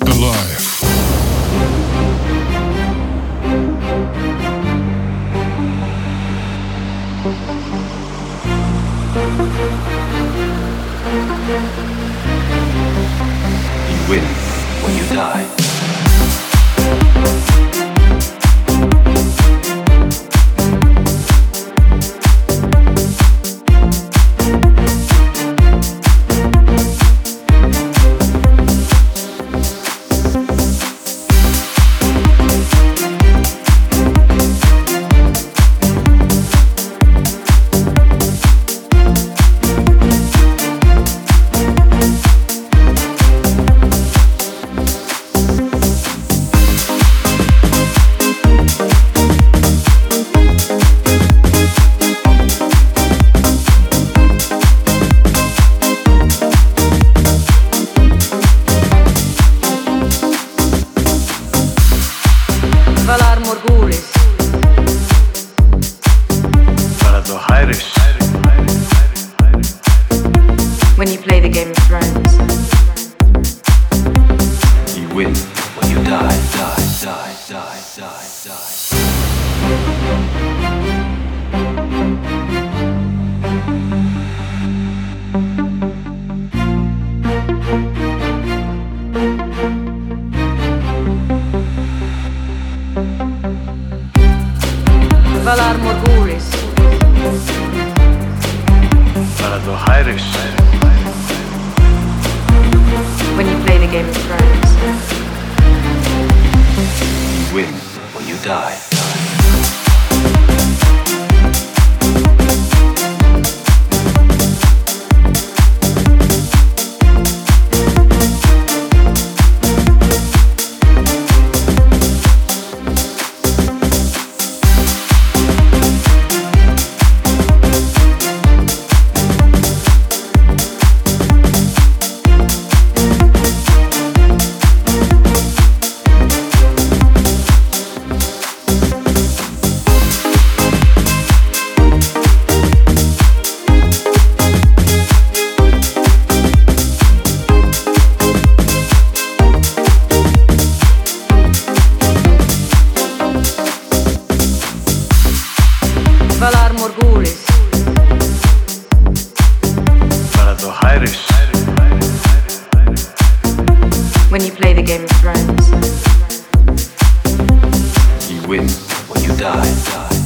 alive. You win when you die. Valar Morghulis. Valadohairis. When you play the Game of Thrones. You win when you die, die, die, die, die, die. Valar Morghulis. Valadohairis. When you play the Game of Thrones. You win when you die. Valar Morghulis. Valadohairis. When you play the Game of Thrones. You win when you die, die.